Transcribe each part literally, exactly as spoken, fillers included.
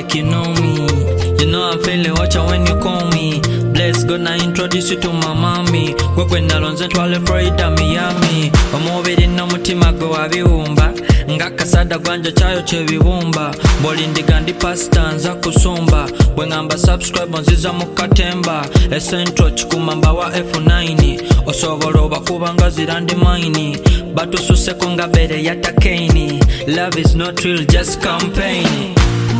like you know me. You know I'm feeling watcha when you call me. Bless God na introduce you to my mommy. Gwekwe nalonze twale Florida Miami. Omubiri n'omutima gwe wabiwumba nga kasada gwanja chayo chebibumba. Boli ndiga ndi pasta nza kusumba. Bwe ngamba subscribe nziza mu katemba. Essential chikumamba wa F nine. Osobola obakuba nga zirandi mine. Batususe nga bere yata Kaini. Love is not real, just campaign.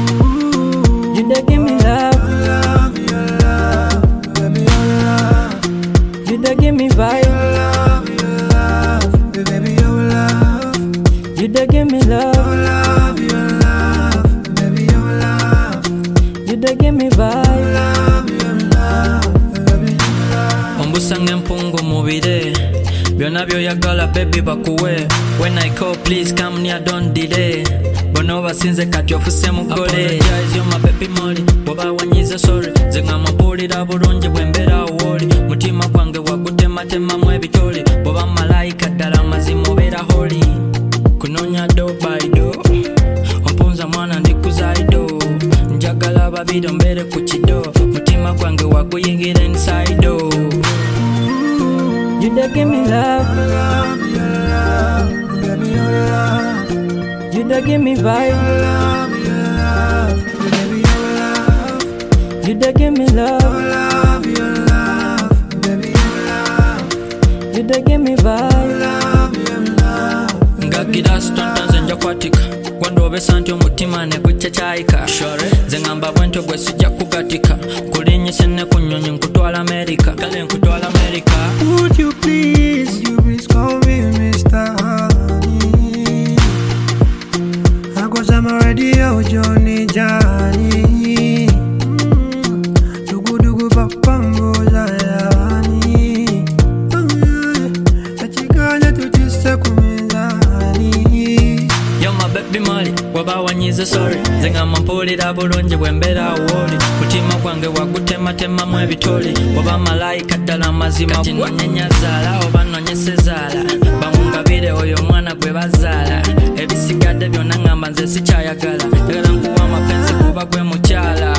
You dey give me love, love, your love, baby, your love. You dey give me vibe, love, your love, baby, your love. You dey give me love, love, your love, baby, your love. You dey give me vibe, love, your love, baby, your love. Ombusange mpungu mubire. Byonna byoyagala baby bakuwe. When I call please come near, don't delay. Bono basinze kati ofuse mugole. Apologize yo my baby molly. Boba wanyize sorry. Zenga mapulira bulungi bwembera woli. Mutima gwange wagutema tema mu ebitoli. Boba malaika ddala mazima obeera holy. Kunonya do by do. Ompunza mwana ndikuzaido. Njagala babiri mbere ku kido. Mutima gwange waguyingira inside do. You dey give me love, love, your love, baby, your love. You dey give me vibe, love, your love, baby, your love. You dey give me love, love, your love, baby, your love. You dey give me vibe, love, your love. Ngakira stontanze njakwatika. Gwando obesanti omutima ne guchachaika. Zengamba bwento gwe sijja kugatika. Kulinyise ne kunyonyi nkutwala America. Kale nkutwala America. Would you please, you please call me Mister Honey? Cause I'm already out, Johnny Johnny. Dugu dugu papambo zayani. Achikanya tutise kumizani. Yo my baby molly, waba wanyize sorry. Zenga mampulira bulungi bwembera woli. Mutima gwange wagutema tema mu ebitoli. Waba malaika ddala mazima kati nonyenya zaala oba nonyese zaala. Bamungabire oyo mwana gwe bazaala. Ebisigadde byonna ngamba nze sikyayagala. Njagala nkuwa amapenzi kuba gwe mukyala.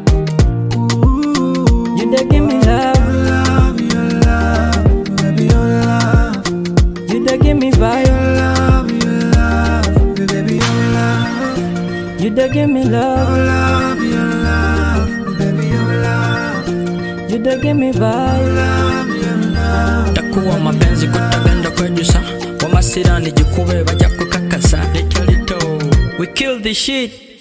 You dey give me love, love, your love, baby, your love. You dey give me vibe, love, your love, baby, your love. You dey give me love, love, your love, baby, your love. You dey give me vibe, love, your love. Takuwa mapenzi kutagenda kwejusa. Wamasirani jikube bajja kukakasa. Little little, we kill the shit.